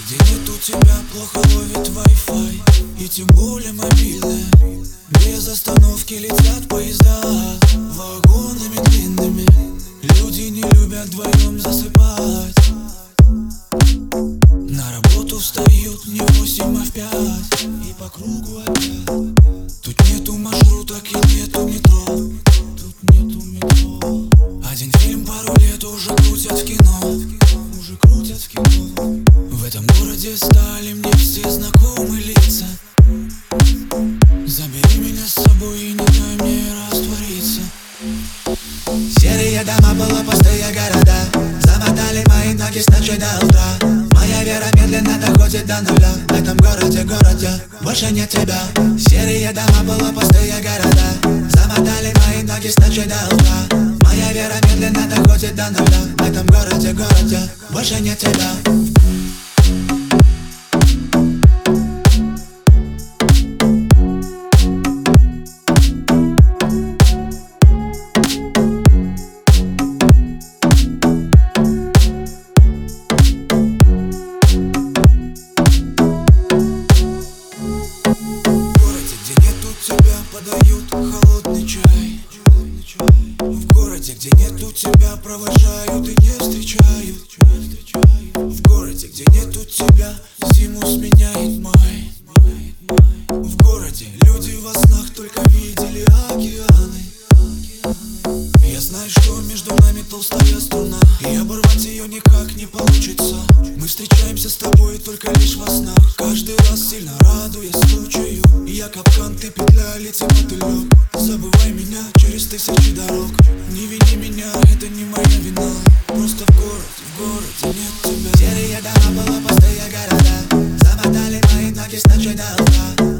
где нету тебя, плохо ловит Wi-Fi, и тем более мобильная. Без остановки летят поезда вагонами длинными. Люди не любят вдвоем засыпать. На работу встают не в 8, а в 5, и по кругу опять. Тут нету маршруток и нету метро. Тут нету метро. Один фильм пару лет уже крутят в кино. Уже крутят в кино. В этом городе стали мне все знакомые лица. Забери меня с собой и не дай мне раствориться. Серые дома, полупустые города замотали мои ноги с ночи до утра. Моя вера медленно доходит до нуля. В этом городе больше нет тебя. Серые дома, полупустые города замотали мои ноги с ночи до утра. Моя вера медленно доходит до нуля. В этом городе больше нет тебя. Подают холодный чай. В городе, где нету тебя, провожают и не встречают. В городе, где нету тебя, зиму сменяет май. В городе люди во снах только видели океаны. Я знаю, что между нами толстая струна, и оборвать ее никак не получится. Мы встречаемся с тобой только лишь во снах, каждый раз сильно радуясь случаю. Я капкан, ты петля, летим мотылек. Забывай меня через тысячи дорог. Не вини меня, это не моя вина. Просто в городе нет тебя. Серые дома, полупустые города замотали мои ноги с ночи до утра.